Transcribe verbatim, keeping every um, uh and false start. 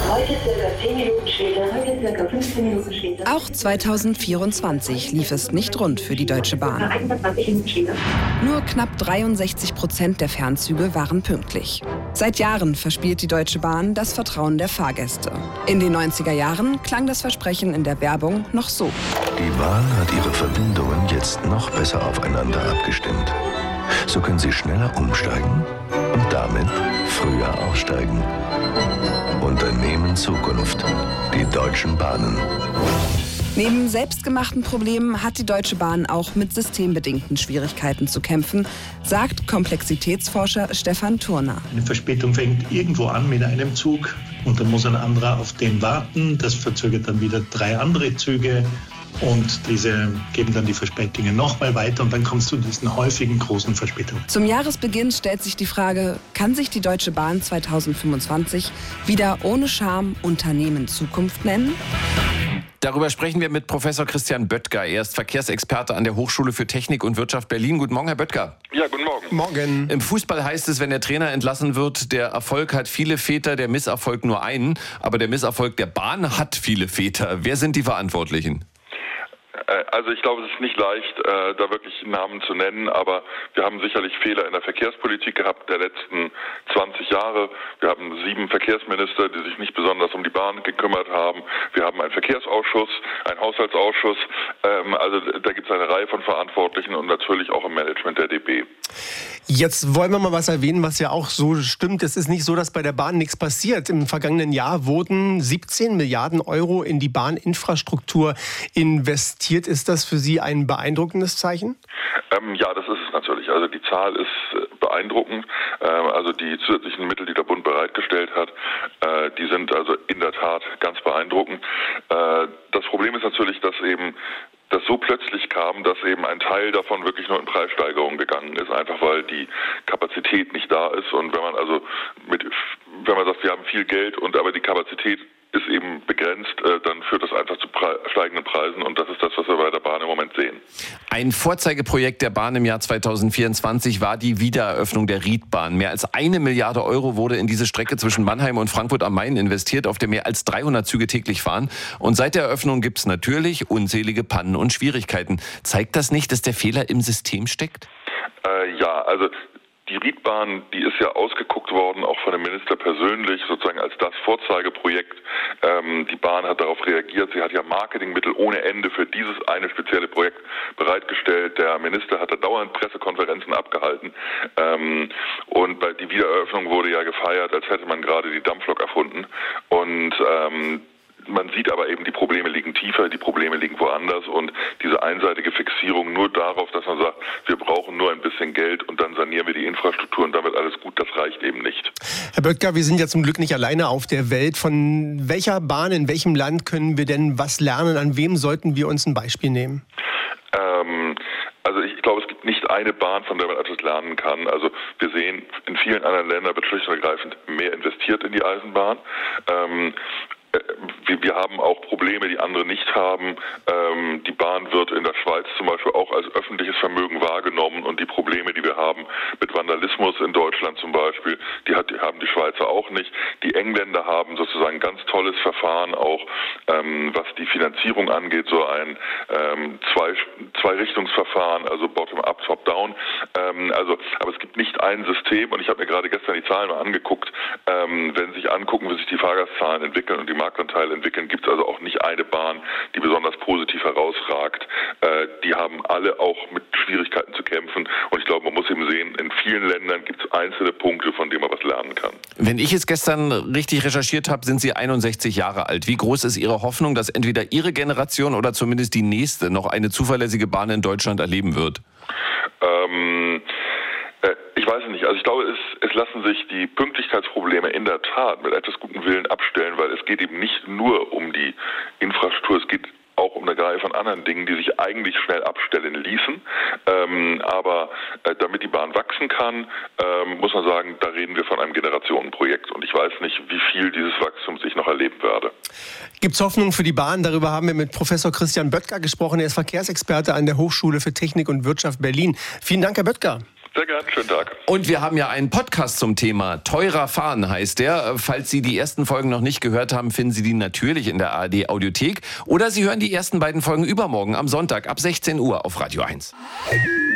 Heute circa zehn Minuten später, heute circa fünfzehn Minuten später. Auch zweitausendvierundzwanzig lief es nicht rund für die Deutsche Bahn. Nur knapp dreiundsechzig Prozent der Fernzüge waren pünktlich. Seit Jahren verspielt die Deutsche Bahn das Vertrauen der Fahrgäste. In den neunziger Jahren klang das Versprechen in der Werbung noch so. Die Bahn hat ihre Verbindungen jetzt noch besser aufeinander abgestimmt. So können Sie schneller umsteigen und damit früher aussteigen. Unternehmen Zukunft. Die Deutschen Bahnen. Neben selbstgemachten Problemen hat die Deutsche Bahn auch mit systembedingten Schwierigkeiten zu kämpfen, sagt Komplexitätsforscher Stefan Thurner. Eine Verspätung fängt irgendwo an mit einem Zug und dann muss ein anderer auf den warten. Das verzögert dann wieder drei andere Züge und diese geben dann die Verspätungen nochmal weiter und dann kommst du zu diesen häufigen großen Verspätungen. Zum Jahresbeginn stellt sich die Frage, kann sich die Deutsche Bahn zweitausendfünfundzwanzig wieder ohne Scham Unternehmen Zukunft nennen? Darüber sprechen wir mit Professor Christian Böttger. Er ist Verkehrsexperte an der Hochschule für Technik und Wirtschaft Berlin. Guten Morgen, Herr Böttger. Ja, guten Morgen. Morgen. Im Fußball heißt es, wenn der Trainer entlassen wird, der Erfolg hat viele Väter, der Misserfolg nur einen. Aber der Misserfolg der Bahn hat viele Väter. Wer sind die Verantwortlichen? Also ich glaube, es ist nicht leicht, äh, da wirklich Namen zu nennen, aber wir haben sicherlich Fehler in der Verkehrspolitik gehabt der letzten zwanzig Jahre. Wir haben sieben Verkehrsminister, die sich nicht besonders um die Bahn gekümmert haben. Wir haben einen Verkehrsausschuss, einen Haushaltsausschuss. Ähm, also da gibt es eine Reihe von Verantwortlichen und natürlich auch im Management der D B. Jetzt wollen wir mal was erwähnen, was ja auch so stimmt. Es ist nicht so, dass bei der Bahn nichts passiert. Im vergangenen Jahr wurden siebzehn Milliarden Euro in die Bahninfrastruktur investiert. Ist das für Sie ein beeindruckendes Zeichen? Ähm, ja, das ist es natürlich. Also die Zahl ist beeindruckend. Ähm, also die zusätzlichen Mittel, die der Bund bereitgestellt hat, äh, die sind also in der Tat ganz beeindruckend. Äh, das Problem ist natürlich, dass eben das so plötzlich kam, dass eben ein Teil davon wirklich nur in Preissteigerung gegangen ist, einfach weil die Kapazität nicht da ist. Und wenn man also mit, wenn man sagt, wir haben viel Geld und aber die Kapazität ist eben begrenzt, äh, dann führt das einfach zu Pre- steigenden Preisen und das ist das, was wir bei der Bahn im Moment sehen. Ein Vorzeigeprojekt der Bahn im Jahr zweitausendvierundzwanzig war die Wiedereröffnung der Riedbahn. Mehr als eine Milliarde Euro wurde in diese Strecke zwischen Mannheim und Frankfurt am Main investiert, auf der mehr als dreihundert Züge täglich fahren. Und seit der Eröffnung gibt es natürlich unzählige Pannen und Schwierigkeiten. Zeigt das nicht, dass der Fehler im System steckt? Äh, ja, also die Riedbahn, die ist ja ausgeguckt worden, auch von dem Minister persönlich, sozusagen als das Vorzeigeprojekt. Ähm, die Bahn hat darauf reagiert. Sie hat ja Marketingmittel ohne Ende für dieses eine spezielle Projekt bereitgestellt. Der Minister hat da dauernd Pressekonferenzen abgehalten. Ähm, und bei die Wiedereröffnung wurde ja gefeiert, als hätte man gerade die Dampflok erfunden. Und ähm, man sieht aber eben, die Probleme liegen tiefer, die Probleme liegen woanders und diese einseitige Fixierung nur darauf, dass man sagt, wir brauchen nur ein bisschen Geld und dann sanieren wir die Infrastruktur und dann wird alles gut, das reicht eben nicht. Herr Böttger, wir sind ja zum Glück nicht alleine auf der Welt. Von welcher Bahn, in welchem Land können wir denn was lernen? An wem sollten wir uns ein Beispiel nehmen? Ähm, also ich glaube, es gibt nicht eine Bahn, von der man etwas lernen kann. Also wir sehen, in vielen anderen Ländern wird schlicht und ergreifend mehr investiert in die Eisenbahn. Ähm, Wir haben auch Probleme, die andere nicht haben. Ähm, die Bahn wird in der Schweiz zum Beispiel auch als öffentliches Vermögen wahrgenommen und die Probleme, die wir haben mit Vandalismus in Deutschland zum Beispiel, die, hat, die haben die Schweizer auch nicht. Die Engländer haben sozusagen ein ganz tolles Verfahren auch, ähm, was die Finanzierung angeht, so ein ähm, zwei, Zwei-Richtungsverfahren, also Bottom-up, Top-down. Ähm, also, aber es gibt nicht ein System und ich habe mir gerade gestern die Zahlen mal angeguckt. Ähm, wenn Sie sich angucken, wie sich die Fahrgastzahlen entwickeln und die Marktanteile entwickeln, gibt es also auch nicht eine Bahn, die besonders positiv herausragt. Äh, die haben alle auch mit Schwierigkeiten zu kämpfen. Und ich glaube, man muss eben sehen, in vielen Ländern gibt es einzelne Punkte, von denen man was lernen kann. Wenn ich es gestern richtig recherchiert habe, sind Sie einundsechzig Jahre alt. Wie groß ist Ihre Hoffnung, dass entweder Ihre Generation oder zumindest die nächste noch eine zuverlässige Bahn in Deutschland erleben wird? Ähm... Ich weiß nicht. Also ich glaube, es, es lassen sich die Pünktlichkeitsprobleme in der Tat mit etwas gutem Willen abstellen, weil es geht eben nicht nur um die Infrastruktur, es geht auch um eine Reihe von anderen Dingen, die sich eigentlich schnell abstellen ließen. Ähm, aber äh, damit die Bahn wachsen kann, ähm, muss man sagen, da reden wir von einem Generationenprojekt. Und ich weiß nicht, wie viel dieses Wachstums ich noch erleben werde. Gibt es Hoffnung für die Bahn? Darüber haben wir mit Professor Christian Böttger gesprochen. Er ist Verkehrsexperte an der Hochschule für Technik und Wirtschaft Berlin. Vielen Dank, Herr Böttger. Sehr gern, schönen Tag. Und wir haben ja einen Podcast zum Thema. Teurer fahren heißt der. Falls Sie die ersten Folgen noch nicht gehört haben, finden Sie die natürlich in der A R D Audiothek. Oder Sie hören die ersten beiden Folgen übermorgen am Sonntag ab sechzehn Uhr auf Radio eins.